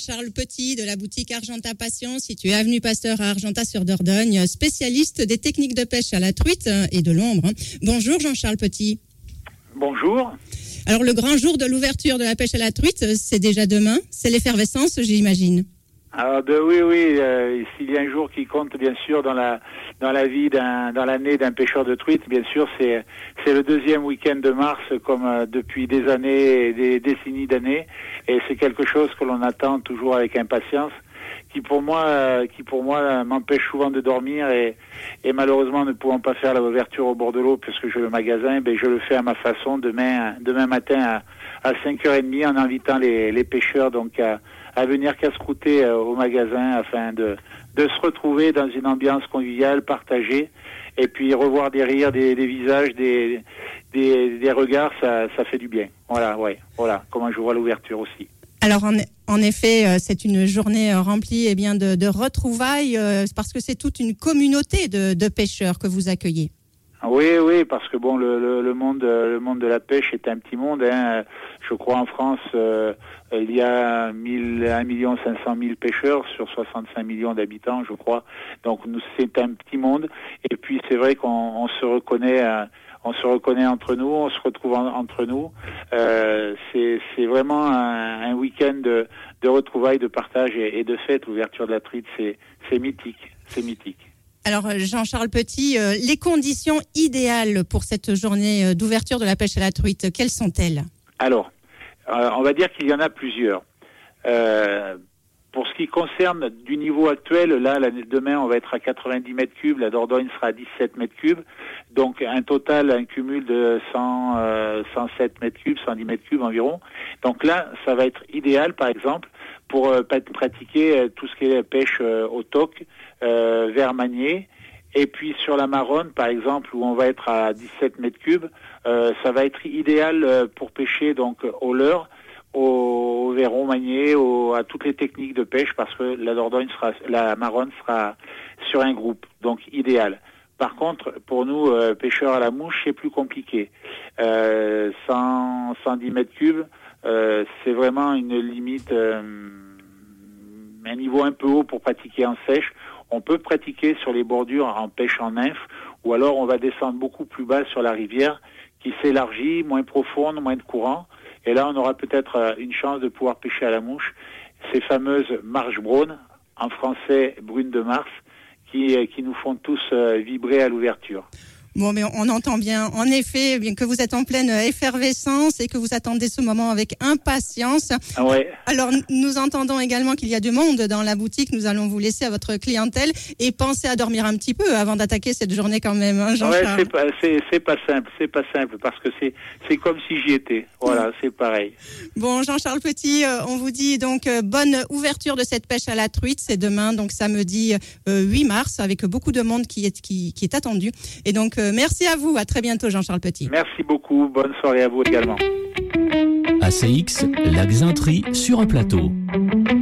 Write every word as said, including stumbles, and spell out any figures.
Jean-Charles Petit de la boutique Argentat Passion, située avenue Pasteur à Argentat-sur-Dordogne, spécialiste des techniques de pêche à la truite et de l'ombre. Bonjour Jean-Charles Petit. Bonjour. Alors le grand jour de l'ouverture de la pêche à la truite, c'est déjà demain. C'est l'effervescence, j'imagine. Ah ben oui, oui. Euh, s'il y a un jour qui compte, bien sûr, dans la dans la vie d'un dans l'année d'un pêcheur de truite, bien sûr, c'est c'est le deuxième week-end de mars, comme euh, depuis des années, et des décennies d'années, et c'est quelque chose que l'on attend toujours avec impatience, qui pour moi euh, qui pour moi m'empêche souvent de dormir, et et malheureusement ne pouvant pas faire l'ouverture au bord de l'eau puisque j'ai le magasin, ben je le fais à ma façon demain demain matin à à cinq heures trente en invitant les les pêcheurs donc à à venir casse-croûter euh, au magasin afin de de se retrouver dans une ambiance conviviale, partagée, et puis revoir des rires, des, des visages, des, des des regards, ça ça fait du bien. Voilà, ouais, voilà comment je vois l'ouverture aussi. Alors en, en effet, c'est une journée remplie eh bien de, de retrouvailles euh, parce que c'est toute une communauté de, de pêcheurs que vous accueillez. Oui, oui, parce que bon, le, le, le monde, le monde de la pêche est un petit monde. Hein. Je crois en France, euh, il y a un million cinq cent mille pêcheurs sur soixante-cinq millions d'habitants, je crois. Donc nous, c'est un petit monde. Et puis c'est vrai qu'on on se reconnaît, euh, on se reconnaît entre nous, on se retrouve en, entre nous. Euh, c'est, c'est vraiment un, un week-end de, de retrouvailles, de partage et, et de fête. L'ouverture de la truite, c'est, c'est mythique, c'est mythique. Alors Jean-Charles Petit, euh, les conditions idéales pour cette journée d'ouverture de la pêche à la truite, quelles sont-elles ? Alors, euh, on va dire qu'il y en a plusieurs. Euh, pour ce qui concerne du niveau actuel, là, là, demain, on va être à quatre-vingt-dix mètres cubes, la Dordogne sera à dix-sept mètres cubes, donc un total, un cumul de cent, euh, cent sept mètres cubes, cent dix mètres cubes environ. Donc là, ça va être idéal, par exemple, pour euh, pratiquer euh, tout ce qui est la pêche euh, au toc, euh, vers Magnier. Et puis sur la Maronne, par exemple, où on va être à dix-sept mètres cubes, euh, ça va être idéal euh, pour pêcher donc au leurre, au, au verron Magnier, au, à toutes les techniques de pêche, parce que la Dordogne sera, la Maronne sera sur un groupe, donc idéal. Par contre, pour nous, euh, pêcheurs à la mouche, c'est plus compliqué. Euh, cent, cent dix mètres cubes, euh, c'est vraiment une limite, euh, un niveau un peu haut pour pratiquer en sèche. On peut pratiquer sur les bordures en pêche en nymphe, ou alors on va descendre beaucoup plus bas sur la rivière, qui s'élargit, moins profonde, moins de courant. Et là, on aura peut-être une chance de pouvoir pêcher à la mouche ces fameuses marches braunes, en français brunes de Mars, qui, qui nous font tous vibrer à l'ouverture. Bon, mais on entend bien, en effet, bien que vous êtes en pleine effervescence et que vous attendez ce moment avec impatience. Ah ouais. Alors, nous entendons également qu'il y a du monde dans la boutique. Nous allons vous laisser à votre clientèle et pensez à dormir un petit peu avant d'attaquer cette journée quand même, hein, Jean-Charles. Ouais, c'est pas, c'est, c'est pas simple, c'est pas simple parce que c'est, c'est comme si j'y étais. Voilà, mmh. C'est pareil. Bon, Jean-Charles Petit, euh, on vous dit donc euh, bonne ouverture de cette pêche à la truite. C'est demain, donc samedi euh, huit mars, avec beaucoup de monde qui est qui, qui est attendu. Et donc merci à vous. À très bientôt, Jean-Charles Petit. Merci beaucoup. Bonne soirée à vous également. A C X, la Xintrie sur un plateau.